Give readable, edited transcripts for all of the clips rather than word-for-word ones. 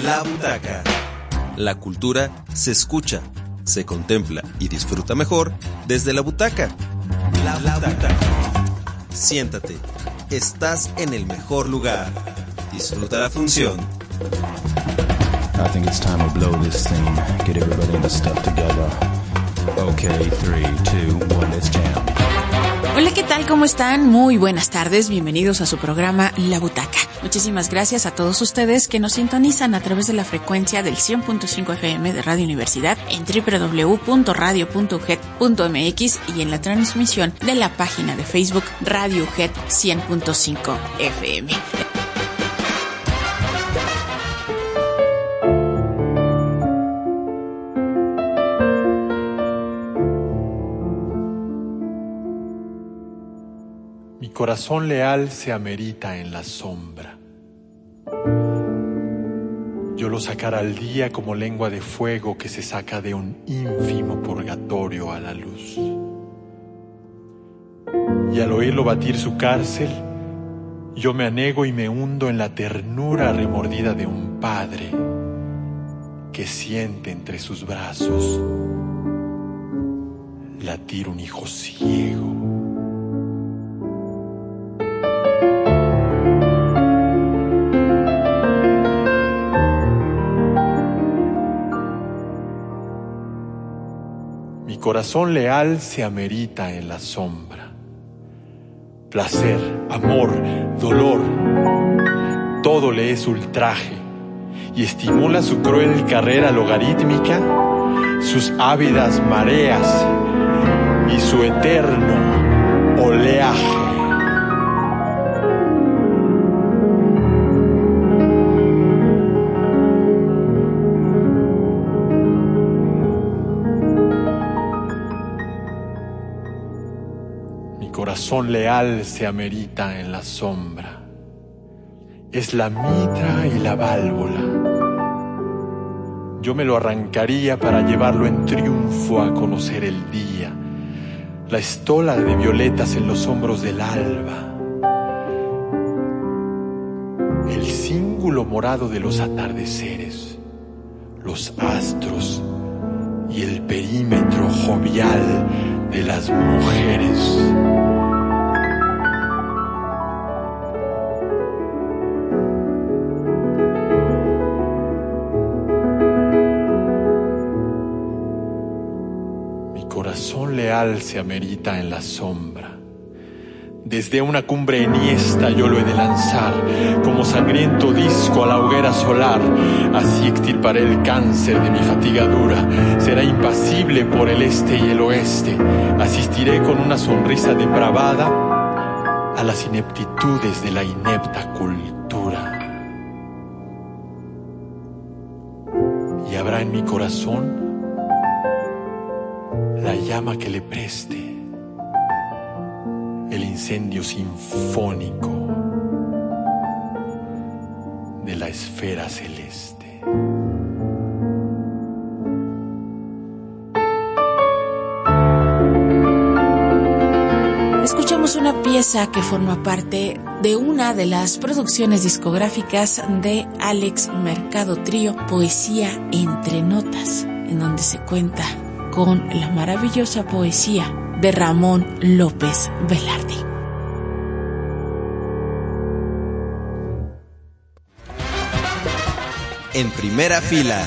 La Butaca. La cultura se escucha, se contempla y disfruta mejor desde la butaca. La Butaca. Siéntate, estás en el mejor lugar. Disfruta la función. I think it's time to blow this thing. Get everybody in the stuff together. Okay, 3, 2, 1, let's jam. Hola, ¿qué tal? ¿Cómo están? Muy buenas tardes, bienvenidos a su programa La Butaca. Muchísimas gracias a todos ustedes que nos sintonizan a través de la frecuencia del 100.5 FM de Radio Universidad en www.radio.uget.mx y en la transmisión de la página de Facebook Radio UGET 100.5 FM. Mi corazón leal se amerita en la sombra. Yo lo sacara al día como lengua de fuego que se saca de un ínfimo purgatorio a la luz. Y al oírlo batir su cárcel, yo me anego y me hundo en la ternura remordida de un padre que siente entre sus brazos latir un hijo ciego. Mi corazón leal se amerita en la sombra. Placer, amor, dolor, todo le es ultraje y estimula su cruel carrera logarítmica, sus ávidas mareas y su eterno oleaje. Mi corazón leal se amerita en la sombra. Es la mitra y la válvula. Yo me lo arrancaría para llevarlo en triunfo a conocer el día. La estola de violetas en los hombros del alba. El cíngulo morado de los atardeceres. Los astros y el perímetro jovial de las mujeres. Mi corazón leal se amerita en la sombra. Desde una cumbre enhiesta yo lo he de lanzar, como sangriento disco a la hoguera solar. Así extirparé el cáncer de mi fatiga dura. Será impasible por el este y el oeste. Asistiré con una sonrisa depravada a las ineptitudes de la inepta cultura. Y habrá en mi corazón la llama que le preste el incendio sinfónico de la esfera celeste. Escuchamos una pieza que forma parte de una de las producciones discográficas de Alex Mercado Trío, Poesía entre Notas, en donde se cuenta con la maravillosa poesía de Ramón López Velarde. En primera fila.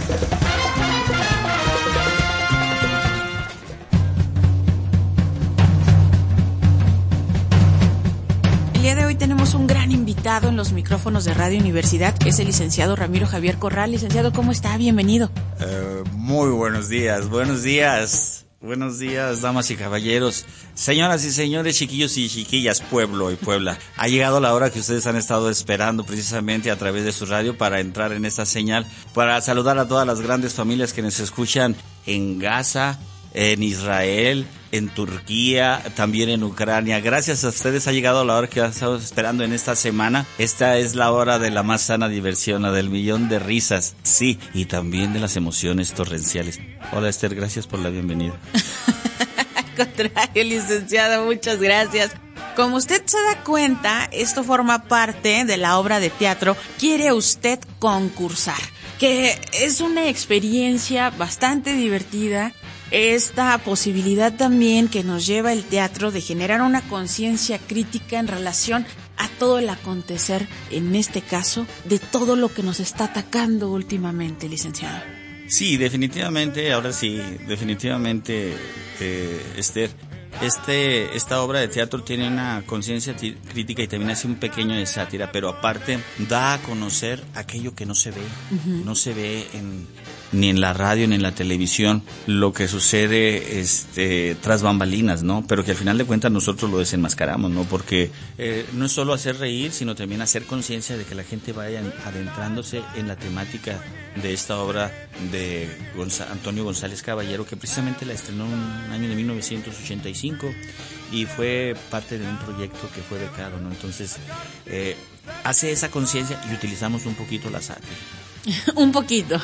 El día de hoy tenemos un gran invitado en los micrófonos de Radio Universidad, que es el licenciado Ramiro Javier Corral. Licenciado, ¿cómo está? Bienvenido. Muy buenos días. Buenos días, damas y caballeros, señoras y señores, chiquillos y chiquillas, pueblo y puebla. Ha llegado la hora que ustedes han estado esperando precisamente a través de su radio para entrar en esta señal, para saludar a todas las grandes familias que nos escuchan en Gaza, en Israel, en Turquía, también en Ucrania. Gracias a ustedes ha llegado la hora que han estado esperando en esta semana. Esta es la hora de la más sana diversión, la del millón de risas, sí, y también de las emociones torrenciales. Hola Esther, gracias por la bienvenida. Al contrario, licenciada, muchas gracias. Como usted se da cuenta, esto forma parte de la obra de teatro Quiere Usted Concursar. que es una experiencia bastante divertida. Esta posibilidad también que nos lleva el teatro de generar una conciencia crítica en relación a todo el acontecer, en este caso, de todo lo que nos está atacando últimamente, licenciado. Sí, definitivamente, ahora sí, definitivamente, Esther. Esta obra de teatro tiene una conciencia crítica y también hace un pequeño de sátira, pero aparte da a conocer aquello que no se ve, no se ve ni en la radio ni en la televisión, lo que sucede tras bambalinas, ¿no? Pero que al final de cuentas nosotros lo desenmascaramos, ¿no? Porque no es solo hacer reír, sino también hacer conciencia de que la gente vaya adentrándose en la temática de esta obra de Antonio González Caballero, que precisamente la estrenó en un año de 1985 y fue parte de un proyecto que fue becado, ¿no? Entonces, hace esa conciencia y utilizamos un poquito la sátira. Un poquito.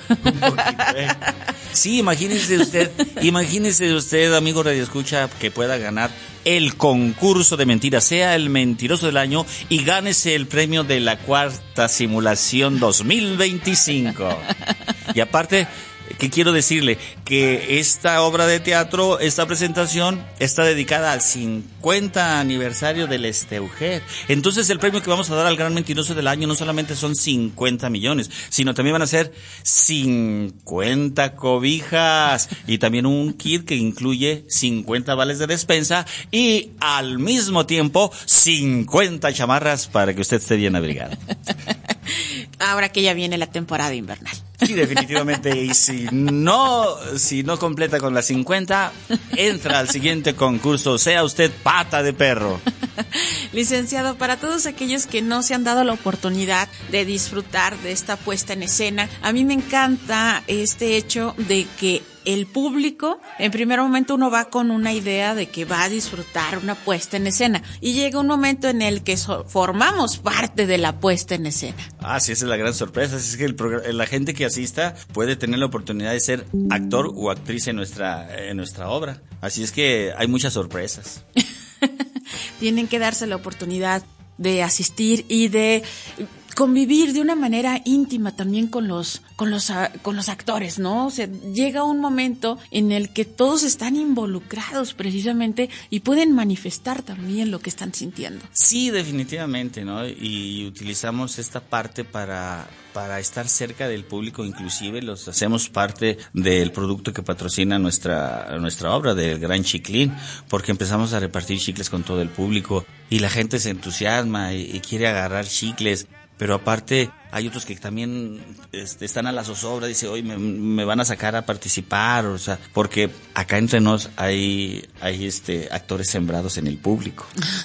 Sí, imagínese usted, amigo Radio Escucha, que pueda ganar el concurso de mentiras, sea el mentiroso del año y gánese el premio de la Cuarta Simulación 2025. Y aparte, ¿qué quiero decirle? Que esta obra de teatro, esta presentación, está dedicada al 50 aniversario del Esteujet. Entonces el premio que vamos a dar al gran mentiroso del año no solamente son 50 millones, sino también van a ser 50 cobijas y también un kit que incluye 50 vales de despensa y al mismo tiempo 50 chamarras para que usted esté bien abrigado. Ahora que ya viene la temporada invernal. Sí, definitivamente. Y si no completa con las 50, entra al siguiente concurso. Sea usted pata de perro. Licenciado, para todos aquellos que no se han dado la oportunidad de disfrutar de esta puesta en escena, a mí me encanta este hecho de que el público, en primer momento uno va con una idea de que va a disfrutar una puesta en escena y llega un momento en el que formamos parte de la puesta en escena. Ah, sí, esa es la gran sorpresa, es que la gente que asista puede tener la oportunidad de ser actor o actriz en nuestra obra, así es que hay muchas sorpresas. Tienen que darse la oportunidad de asistir y de convivir de una manera íntima también con los actores, ¿no? O sea, llega un momento en el que todos están involucrados precisamente y pueden manifestar también lo que están sintiendo. Sí, definitivamente, ¿no? Y utilizamos esta parte para estar cerca del público, inclusive los hacemos parte del producto que patrocina nuestra obra, del Gran Chiclín, porque empezamos a repartir chicles con todo el público y la gente se entusiasma y quiere agarrar chicles. Pero aparte hay otros que también están a la zozobra, dice, hoy me van a sacar a participar, o sea, porque acá entre nos hay actores sembrados en el público.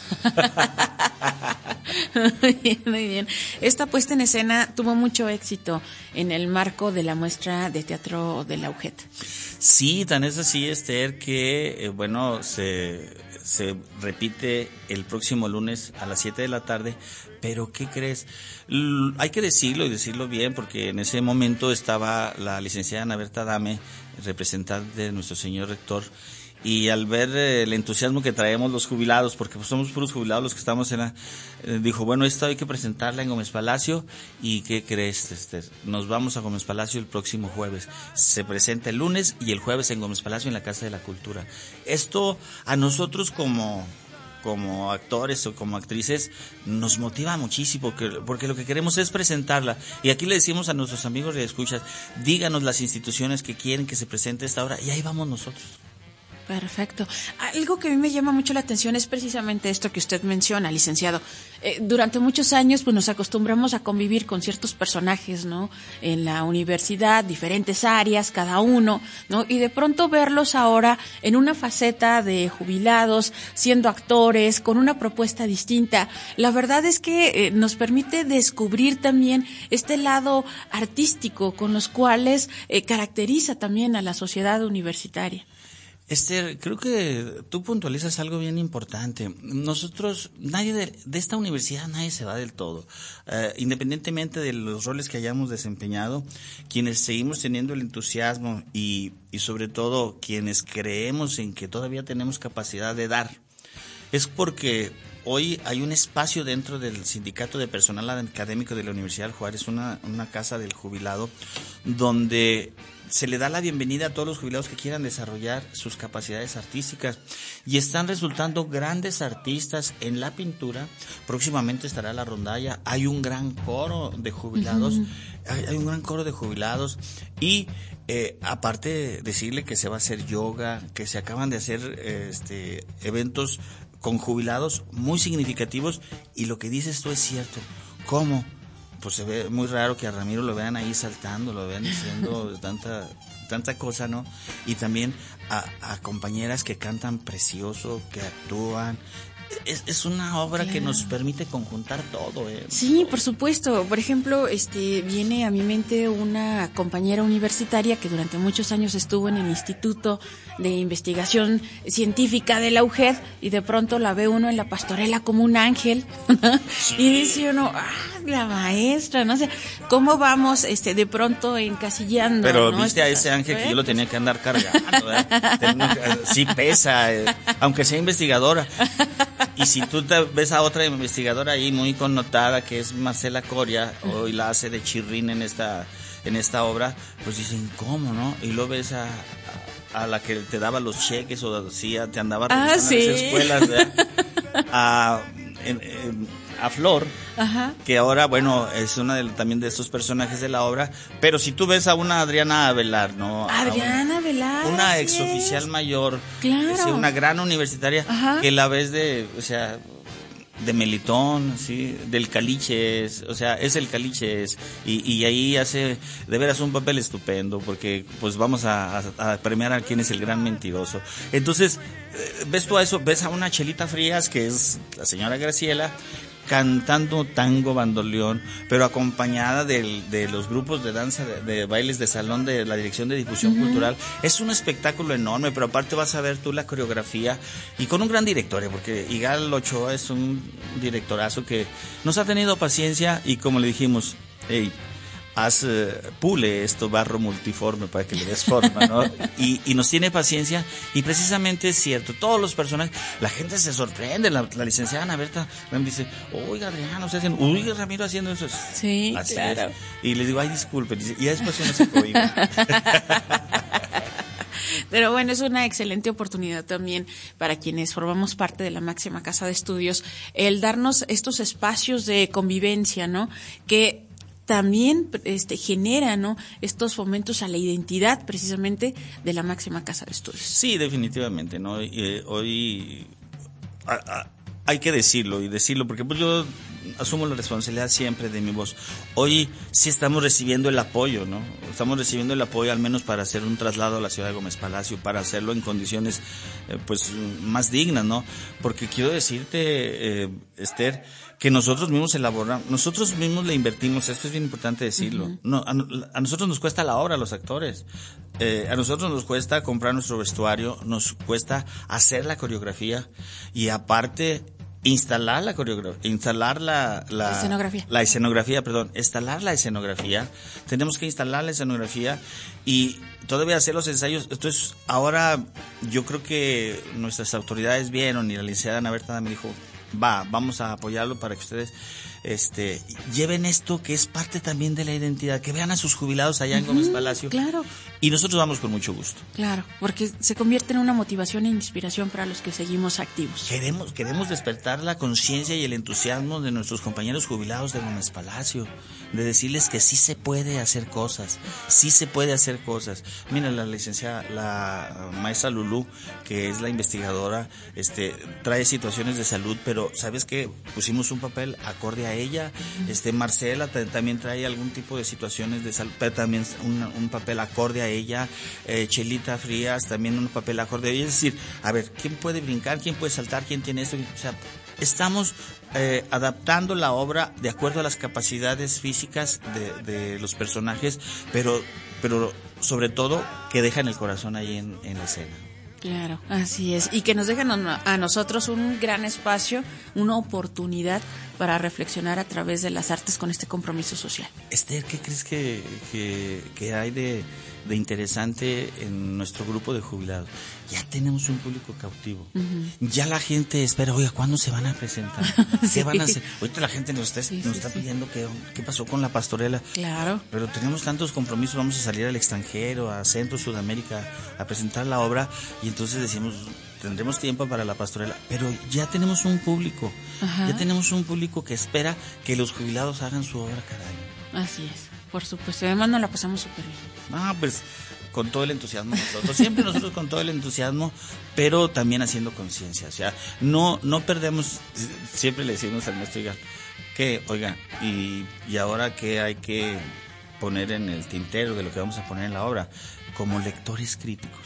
Muy bien. Esta puesta en escena tuvo mucho éxito en el marco de la muestra de teatro de la UJET. Sí, tan es así, Esther, que se repite el próximo lunes a las 7 de la tarde, pero ¿qué crees? Hay que decirlo y decirlo bien, porque en ese momento estaba la licenciada Ana Berta Dame, representante de nuestro señor rector, y al ver el entusiasmo que traemos los jubilados, porque pues somos puros jubilados los que estamos dijo, bueno, esto hay que presentarla en Gómez Palacio, y ¿qué crees, Esther? Nos vamos a Gómez Palacio el próximo jueves. Se presenta el lunes y el jueves en Gómez Palacio en la Casa de la Cultura. Esto a nosotros como actores o como actrices nos motiva muchísimo porque lo que queremos es presentarla, y aquí le decimos a nuestros amigos de escuchas, díganos las instituciones que quieren que se presente esta obra y ahí vamos nosotros. Perfecto. Algo que a mí me llama mucho la atención es precisamente esto que usted menciona, licenciado. Durante muchos años pues nos acostumbramos a convivir con ciertos personajes, ¿no? En la universidad, diferentes áreas, cada uno, ¿no? Y de pronto verlos ahora en una faceta de jubilados, siendo actores, con una propuesta distinta. La verdad es que nos permite descubrir también este lado artístico con los cuales caracteriza también a la sociedad universitaria. Esther, creo que tú puntualizas algo bien importante. Nosotros, nadie de esta universidad, nadie se va del todo. Independientemente de los roles que hayamos desempeñado, quienes seguimos teniendo el entusiasmo y sobre todo quienes creemos en que todavía tenemos capacidad de dar, es porque hoy hay un espacio dentro del Sindicato de Personal Académico de la Universidad Juárez, una casa del jubilado, donde se le da la bienvenida a todos los jubilados que quieran desarrollar sus capacidades artísticas, y están resultando grandes artistas en la pintura. Próximamente estará la rondalla, hay un gran coro de jubilados, hay un gran coro de jubilados, y aparte decirle que se va a hacer yoga, que se acaban de hacer eventos con jubilados muy significativos, y lo que dices tú es cierto. ¿Cómo? Pues se ve muy raro que a Ramiro lo vean ahí saltando, lo vean diciendo tanta cosa, ¿no? Y también a compañeras que cantan precioso, que actúan. Es una obra que nos permite conjuntar todo, ¿eh? Sí, por supuesto. Por ejemplo, viene a mi mente una compañera universitaria que durante muchos años estuvo en el Instituto de Investigación Científica de la UGED, y de pronto la ve uno en la pastorela como un ángel, sí. Y dice uno, la maestra, no sé, ¿cómo vamos de pronto encasillando? Pero ¿no? viste a ese ángel que yo lo tenía que andar cargando, sí pesa, aunque sea investigadora. Y si tú te ves a otra investigadora ahí muy connotada, que es Marcela Coria, hoy la hace de chirrín en esta obra, pues dicen, ¿cómo, no? Y luego ves a la que te daba los cheques, o sí, te andaba revisando sí. en las escuelas, ¿verdad? A Flor, ajá, que ahora, bueno, es una también de estos personajes de la obra, pero si tú ves a una Adriana Avelar, ¿no? Adriana Avelar, una exoficial mayor, claro, una gran universitaria, ajá, que la ves de Melitón, sí, del Caliches, o sea, es el Caliches, y ahí hace de veras un papel estupendo, porque pues vamos a premiar a quién es el gran mentiroso. Entonces, ves tú a eso, ves a una Chelita Frías, que es la señora Graciela, cantando tango bandoleón, pero acompañada de los grupos de danza, de bailes de salón de la Dirección de Difusión Cultural. Es un espectáculo enorme, pero aparte vas a ver tú la coreografía, y con un gran director, porque Igal Ochoa es un directorazo que nos ha tenido paciencia, y como le dijimos, pule esto barro multiforme para que le des forma, ¿no? Y nos tiene paciencia, y precisamente es cierto, todos los personajes, la gente se sorprende, la licenciada Ana Berta me dice, oiga Adriano, oiga Ramiro haciendo eso. Sí, así claro. Es. Y les digo, ay, disculpen, y después uno se cohibe. Pero bueno, es una excelente oportunidad también para quienes formamos parte de la máxima casa de estudios, el darnos estos espacios de convivencia, ¿no? Que también genera, ¿no?, estos fomentos a la identidad precisamente de la máxima casa de estudios. Sí, definitivamente, ¿no? Hoy hay que decirlo, porque pues yo asumo la responsabilidad siempre de mi voz. Hoy sí estamos recibiendo el apoyo, ¿no? Estamos recibiendo el apoyo al menos para hacer un traslado a la ciudad de Gómez Palacio, para hacerlo en condiciones pues más dignas, ¿no? Porque quiero decirte, Esther, que nosotros mismos elaboramos, nosotros mismos le invertimos, esto es bien importante decirlo. Uh-huh. No, a nosotros nos cuesta la obra, a los actores. A nosotros nos cuesta comprar nuestro vestuario, nos cuesta hacer la coreografía, y aparte instalar la coreografía, instalar la escenografía, tenemos que instalar la escenografía y todavía hacer los ensayos. Entonces, ahora yo creo que nuestras autoridades vieron, y la licenciada Ana Berta me dijo, vamos a apoyarlo para que ustedes lleven esto que es parte también de la identidad, que vean a sus jubilados allá en Gómez Palacio. Claro. Y nosotros vamos con mucho gusto. Claro, porque se convierte en una motivación e inspiración para los que seguimos activos. Queremos despertar la conciencia y el entusiasmo de nuestros compañeros jubilados de Gómez Palacio, de decirles que sí se puede hacer cosas, Mira, la licenciada, la maestra Lulú, que es la investigadora, trae situaciones de salud, pero ¿sabes qué? Pusimos un papel acorde a ella. Marcela también trae algún tipo de situaciones de salud, pero también un papel acorde a ella. Chelita Frías también un papel acorde a ella. Es decir, a ver, ¿quién puede brincar? ¿Quién puede saltar? ¿Quién tiene esto? O sea, estamos adaptando la obra de acuerdo a las capacidades físicas de los personajes, pero sobre todo que dejan el corazón ahí en la escena. Claro, así es. Y que nos dejan a nosotros un gran espacio, una oportunidad para reflexionar a través de las artes con este compromiso social. Esther, ¿qué crees que hay de interesante en nuestro grupo de jubilados? Ya tenemos un público cautivo. Uh-huh. Ya la gente espera, oiga, ¿cuándo se van a presentar? Sí. ¿Qué van a hacer? Ahorita la gente nos está pidiendo qué pasó con la pastorela. Claro. Pero tenemos tantos compromisos, vamos a salir al extranjero, a Centro, Sudamérica, a presentar la obra, y entonces decimos, tendremos tiempo para la pastorela, pero ya tenemos un público. Ajá. Ya tenemos un público que espera que los jubilados hagan su obra cada año. Así es, por supuesto. Además nos la pasamos súper bien. Pues con todo el entusiasmo nosotros con todo el entusiasmo, pero también haciendo conciencia. O sea, no perdemos, siempre le decimos al maestro oiga, y ahora qué hay que poner en el tintero de lo que vamos a poner en la obra, como lectores críticos.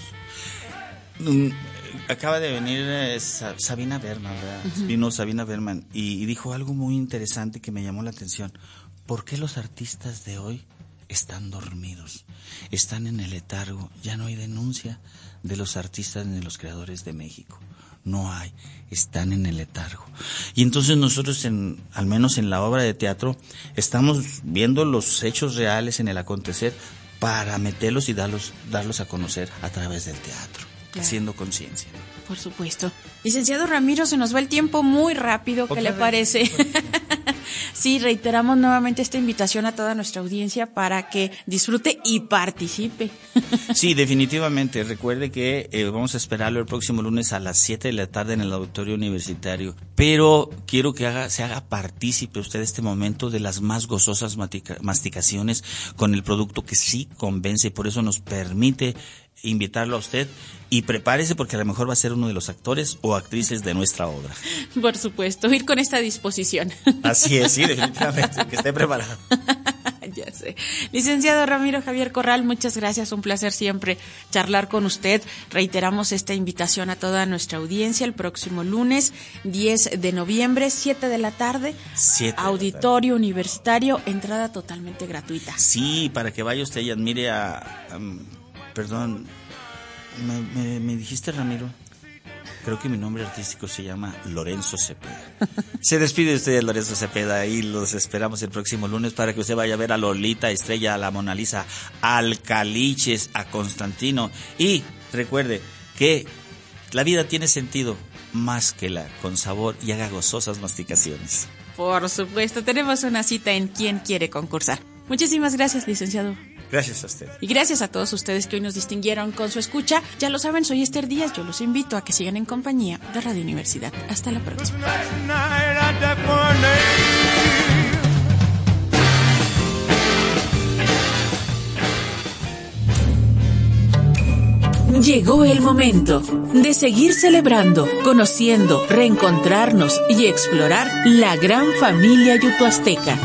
Acaba de venir Sabina Berman, ¿verdad? Uh-huh. Vino Sabina Berman y dijo algo muy interesante que me llamó la atención. ¿Por qué los artistas de hoy están dormidos? Están en el letargo. Ya no hay denuncia de los artistas ni de los creadores de México. No hay. Están en el letargo. Y entonces nosotros, al menos en la obra de teatro, estamos viendo los hechos reales en el acontecer para meterlos y darlos a conocer a través del teatro. Claro. Haciendo conciencia. Por supuesto. Licenciado Ramiro, se nos va el tiempo muy rápido, ¿qué le parece? Sí, reiteramos nuevamente esta invitación a toda nuestra audiencia para que disfrute y participe. Sí, definitivamente. Recuerde que vamos a esperarlo el próximo lunes a las 7 de la tarde en el Auditorio Universitario. Pero quiero que se haga partícipe usted este momento de las más gozosas masticaciones con el producto que sí convence y por eso nos permite invitarlo a usted, y prepárese porque a lo mejor va a ser uno de los actores o actrices de nuestra obra. Por supuesto, ir con esta disposición. Así es, sí, definitivamente, que esté preparado. Ya sé. Licenciado Ramiro Javier Corral, muchas gracias, un placer siempre charlar con usted. Reiteramos esta invitación a toda nuestra audiencia el próximo lunes 10 de noviembre, 7 de la tarde, Auditorio Universitario, entrada totalmente gratuita. Sí, para que vaya usted y admire perdón, me dijiste Ramiro. Creo que mi nombre artístico se llama Lorenzo Cepeda. Se despide usted, Lorenzo Cepeda, y los esperamos el próximo lunes para que usted vaya a ver a Lolita, a Estrella, a la Mona Lisa, al Caliches, a Constantino. Y recuerde que la vida tiene sentido más que la con sabor, y haga gozosas masticaciones. Por supuesto, tenemos una cita en ¿Quién quiere concursar? Muchísimas gracias, licenciado. Gracias a usted. Y gracias a todos ustedes que hoy nos distinguieron con su escucha. Ya lo saben, soy Esther Díaz. Yo los invito a que sigan en compañía de Radio Universidad. Hasta la próxima. Llegó el momento de seguir celebrando, conociendo, reencontrarnos y explorar la gran familia yutoazteca.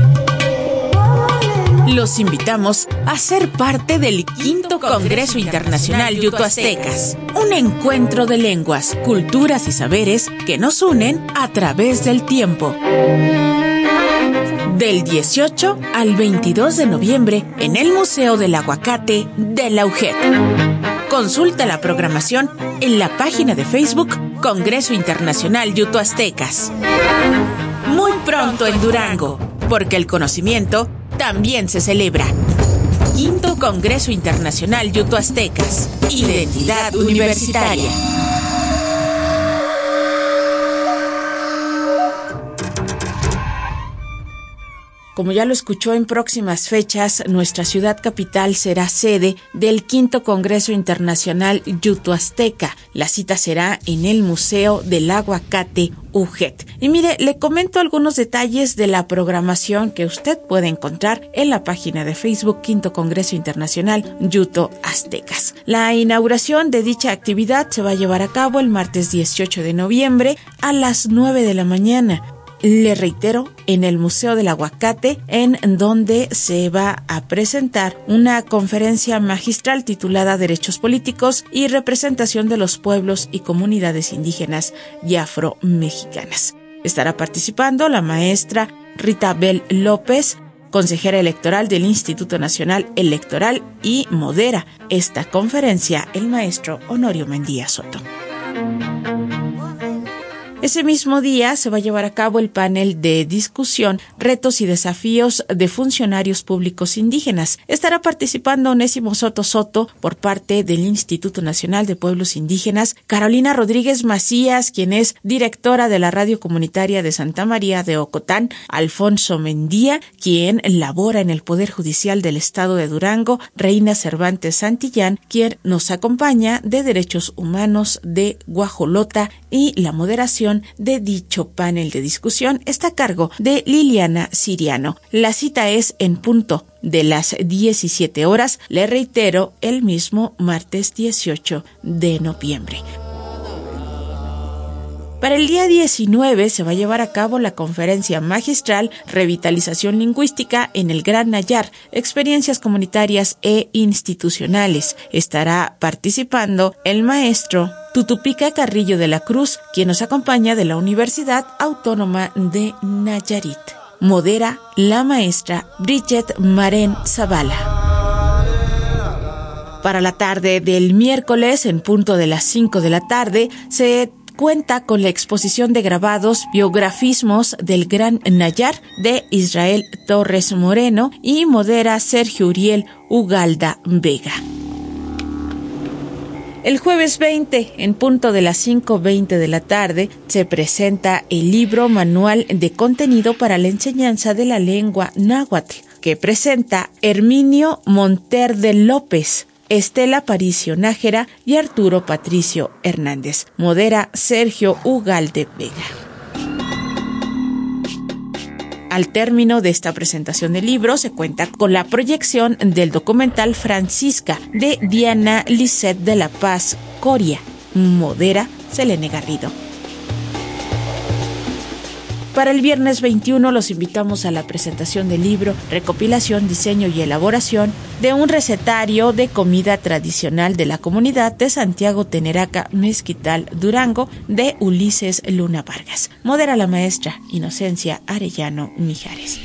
Los invitamos a ser parte del Quinto Congreso Internacional Yutoaztecas, un encuentro de lenguas, culturas y saberes que nos unen a través del tiempo. Del 18 al 22 de noviembre en el Museo del Aguacate de la UGET. Consulta la programación en la página de Facebook Congreso Internacional Yutoaztecas. Muy pronto en Durango, porque el conocimiento también se celebra. Quinto Congreso Internacional Yutoaztecas. Identidad universitaria. Como ya lo escuchó, en próximas fechas, nuestra ciudad capital será sede del Quinto Congreso Internacional Yutoazteca. La cita será en el Museo del Aguacate UGET. Y mire, le comento algunos detalles de la programación que usted puede encontrar en la página de Facebook Quinto Congreso Internacional Yutoaztecas. La inauguración de dicha actividad se va a llevar a cabo el martes 18 de noviembre a las 9 de la mañana. Le reitero, en el Museo del Aguacate, en donde se va a presentar una conferencia magistral titulada Derechos Políticos y Representación de los Pueblos y Comunidades Indígenas y Afromexicanas. Estará participando la maestra Rita Bel López, consejera electoral del Instituto Nacional Electoral, y modera esta conferencia el maestro Honorio Mendía Soto. Ese mismo día se va a llevar a cabo el panel de discusión Retos y desafíos de funcionarios públicos indígenas. Estará participando Onésimo Soto Soto por parte del Instituto Nacional de Pueblos Indígenas, Carolina Rodríguez Macías, quien es directora de la Radio Comunitaria de Santa María de Ocotán, Alfonso Mendía, quien labora en el Poder Judicial del Estado de Durango, Reina Cervantes Santillán, quien nos acompaña de Derechos Humanos de Guajolota, y la moderación de dicho panel de discusión está a cargo de Liliana Siriano. La cita es en punto de las 17 horas, le reitero, el mismo martes 18 de noviembre. Para el día 19 se va a llevar a cabo la conferencia magistral Revitalización Lingüística en el Gran Nayar, experiencias comunitarias e institucionales. Estará participando el maestro Tutupica Carrillo de la Cruz, quien nos acompaña de la Universidad Autónoma de Nayarit. Modera la maestra Bridget Maren Zavala. Para la tarde del miércoles, en punto de las 5 de la tarde, se cuenta con la exposición de grabados Biografismos del Gran Nayar de Israel Torres Moreno y modera Sergio Uriel Ugalda Vega. El jueves 20, en punto de las 5:20 de la tarde, se presenta el libro Manual de Contenido para la Enseñanza de la Lengua Náhuatl, que presenta Herminio Monter de López, Estela Paricio Nájera y Arturo Patricio Hernández. Modera Sergio Ugalde Vega. Al término de esta presentación del libro se cuenta con la proyección del documental Francisca de Diana Lisset de la Paz Coria. Modera Selene Garrido. Para el viernes 21 los invitamos a la presentación del libro Recopilación, Diseño y Elaboración de un recetario de comida tradicional de la comunidad de Santiago Teneraca, Mezquital, Durango, de Ulises Luna Vargas. Modera la maestra Inocencia Arellano Mijares.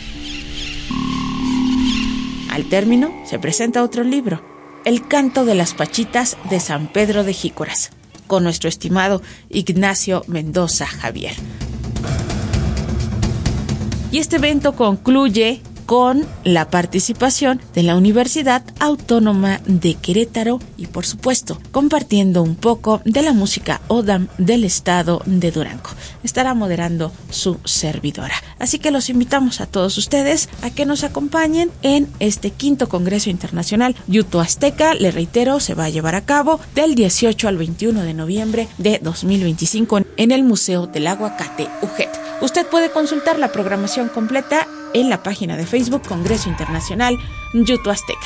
Al término se presenta otro libro, El Canto de las Pachitas de San Pedro de Jícoras, con nuestro estimado Ignacio Mendoza Javier. Y este evento concluye con la participación de la Universidad Autónoma de Querétaro y, por supuesto, compartiendo un poco de la música ODAM del estado de Durango. Estará moderando su servidora. Así que los invitamos a todos ustedes a que nos acompañen en este 5º Congreso Internacional Yuto Azteca. Le reitero, se va a llevar a cabo del 18 al 21 de noviembre de 2025 en el Museo del Aguacate UGET. Usted puede consultar la programación completa en la página de Facebook Congreso Internacional Yuto Azteca.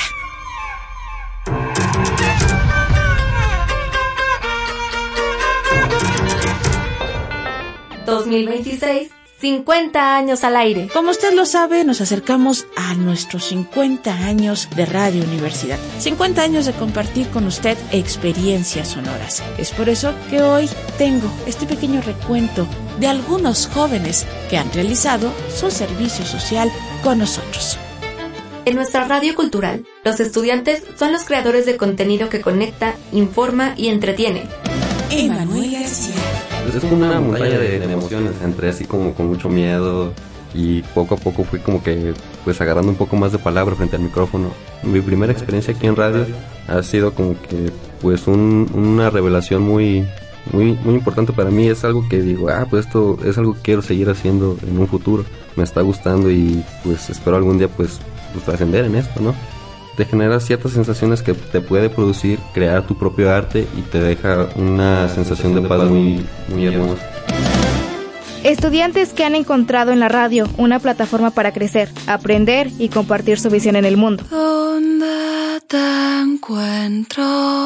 ...2026... 50 años al aire. Como usted lo sabe, nos acercamos a nuestros 50 años de Radio Universidad. 50 años de compartir con usted experiencias sonoras. Es por eso que hoy tengo este pequeño recuento de algunos jóvenes que han realizado su servicio social con nosotros. En nuestra radio cultural, los estudiantes son los creadores de contenido que conecta, informa y entretiene. Emanuel García. Es como una montaña de emociones, entré así como con mucho miedo y poco a poco fui como que pues agarrando un poco más de palabra frente al micrófono. Mi primera experiencia aquí en radio ha sido como que pues una revelación muy importante para mí. Es algo que digo, pues esto es algo que quiero seguir haciendo en un futuro, me está gustando y pues espero algún día pues trascender en esto, ¿no? Te genera ciertas sensaciones que te puede producir crear tu propio arte y te deja una sensación de paz muy hermosa. Estudiantes que han encontrado en la radio una plataforma para crecer, aprender y compartir su visión en el mundo. ¿Dónde te encuentro?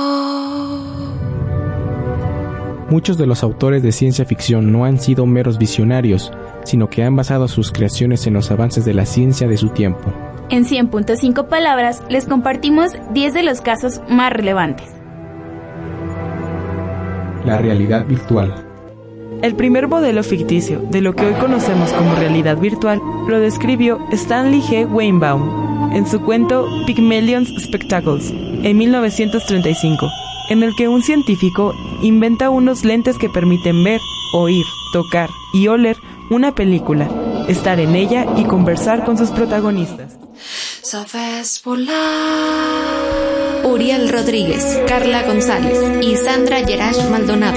Muchos de los autores de ciencia ficción no han sido meros visionarios, sino que han basado sus creaciones en los avances de la ciencia de su tiempo. En 100.5 palabras, les compartimos 10 de los casos más relevantes. La realidad virtual. El primer modelo ficticio de lo que hoy conocemos como realidad virtual lo describió Stanley G. Weinbaum en su cuento Pygmalion's Spectacles en 1935, en el que un científico inventa unos lentes que permiten ver, oír, tocar y oler una película, estar en ella y conversar con sus protagonistas. Sabes volar. Uriel Rodríguez, Carla González y Sandra Yerash Maldonado.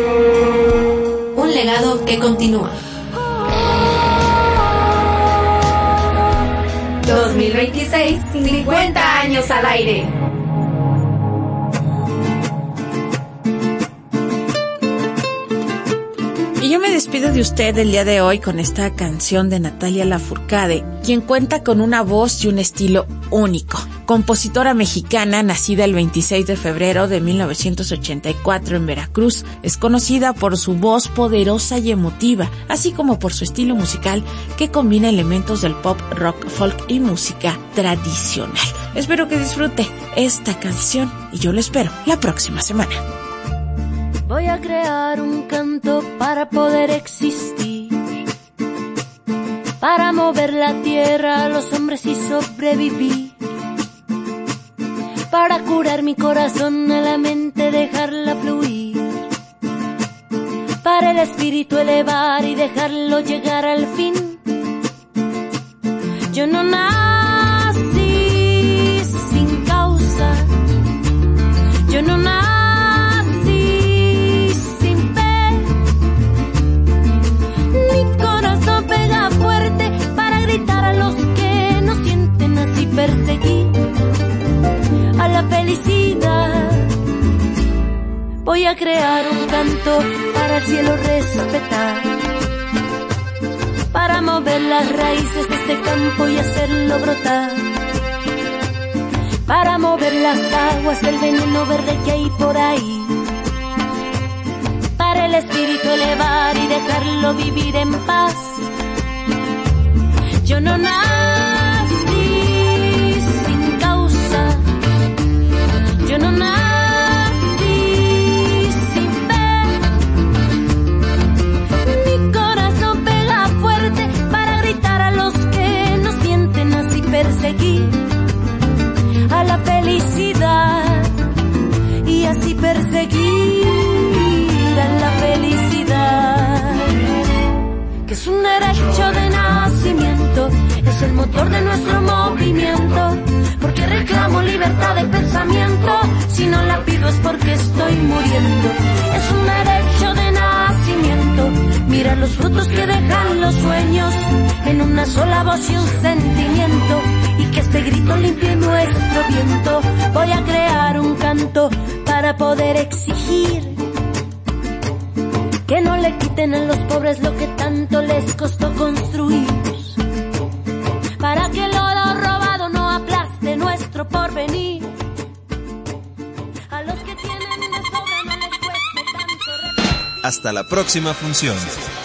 Un legado que continúa. 2026, 50 años al aire. Y yo me despido de usted el día de hoy con esta canción de Natalia Lafourcade, quien cuenta con una voz y un estilo único. Compositora mexicana, nacida el 26 de febrero de 1984 en Veracruz, es conocida por su voz poderosa y emotiva, así como por su estilo musical que combina elementos del pop, rock, folk y música tradicional. Espero que disfrute esta canción y yo lo espero la próxima semana. Voy a crear un canto para poder existir, para mover la tierra a los hombres y sobrevivir, para curar mi corazón a la mente, dejarla fluir, para el espíritu elevar y dejarlo llegar al fin. Yo no nací sin causa, yo no nací a los que no sienten, así perseguir a la felicidad. Voy a crear un canto para el cielo respetar, para mover las raíces de este campo y hacerlo brotar, para mover las aguas del veneno verde que hay por ahí, para el espíritu elevar y dejarlo vivir en paz. Yo no nací sin causa, yo no nací sin fe. Mi corazón pega fuerte para gritar a los que no sienten, así perseguir a la felicidad y así perseguir a la felicidad, que es un derecho de nacimiento, es el motor de nuestro movimiento, porque reclamo libertad de pensamiento, si no la pido es porque estoy muriendo. Es un derecho de nacimiento, mira los frutos que dejan los sueños, en una sola voz y un sentimiento, y que este grito limpie nuestro viento. Voy a crear un canto para poder exigir que no le quiten a los pobres lo que tanto les costó construir, para que el oro robado no aplaste nuestro porvenir. A los que tienen de sobra no les cueste tanto. Hasta la próxima función.